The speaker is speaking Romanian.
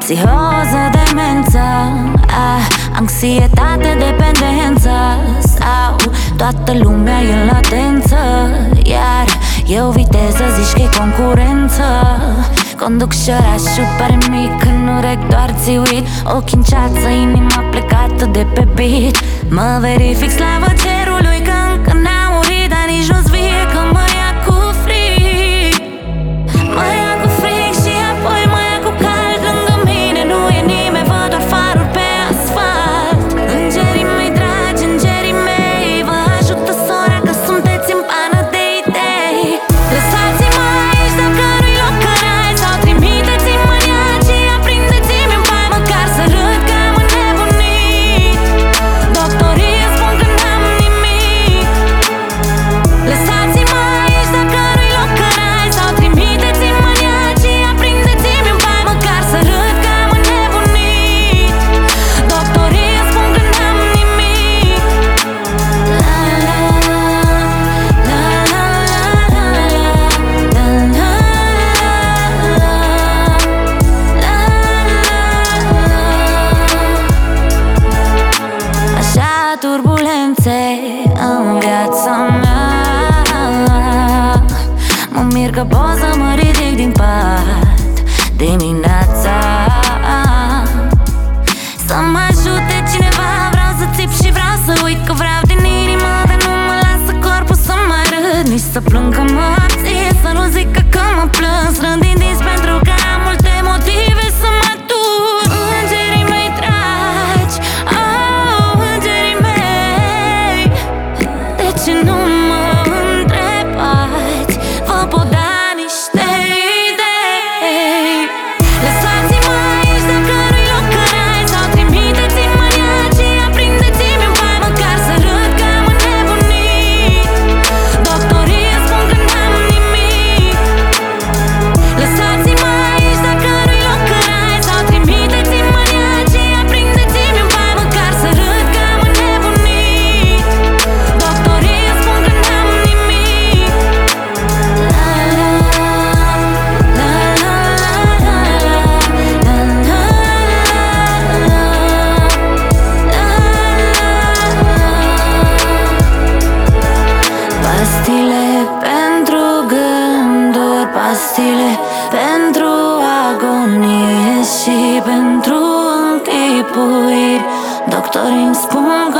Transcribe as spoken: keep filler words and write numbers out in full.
psihoză, demență, ah, anxietate, dependență, sau toată lumea e în latență, iar eu viteză, zici că-i concurență. Conduc și orașul pare mic, în urechi doar ți-uit, ochii în ceață, inima plecată de pe beat. Mă verific slavă cerului că încă n-a murit, dar nici nu-ți vie că mă ia cu frig. Mă ia cu frig și apoi mă ia cu cald. Lângă mine nu e nimeni, văd doar faruri pe asfalt. Îngerii mei dragi, îngerii mei, vă ajută sora că sunteți în pană de idei. Lăsați-mă aici dacă nu-i loc în rai, sau trimiteți-mă în ea și aprindeți-mi în pai, măcar să râd că am înnebunit. Doctorii îmi spun că n-am nimic. Lăsați-mă aici dacă nu-i loc în rai, sau trimiteți-mă în ea și aprindeți-mi în pai, măcar să râd că am înnebunit. Doctorii îmi spun că n-am nimic. La la la la la la la la. Așa turbulențe în viața mea, mă mir că pot să mă ridic din pat dimineața. Să mă ajute cineva, vreau să țip și vreau să uit, că vreau din inimă, dar nu mă lasă corpul să mai râd, nici să plâng că mă abție, să nu zic că mă plâng, strând din dinți pentru că am multe motive să mă duc. Îngerii mei dragi, oh, îngerii mei, de ce nu mă întrebați? Vă pot da niște idei. Lăsați-mă aici dacă nu-i loc în rai, sau trimiteți-mă în ea și aprindeți-mi în pai, măcar să râd că am înnebunit. Doctorii îmi spun că n-am nimic. Lăsați-mă aici dacă nu-i loc în rai, sau trimiteți-mă în ea și aprindeți-mi în pai, măcar să râd că am înnebunit. Doctorii îmi spun că n-am nimic. La la la la la la la Pastile pentru gânduri, pastile pentru agonie și pentru închipuiri. Doctorii îmi spun că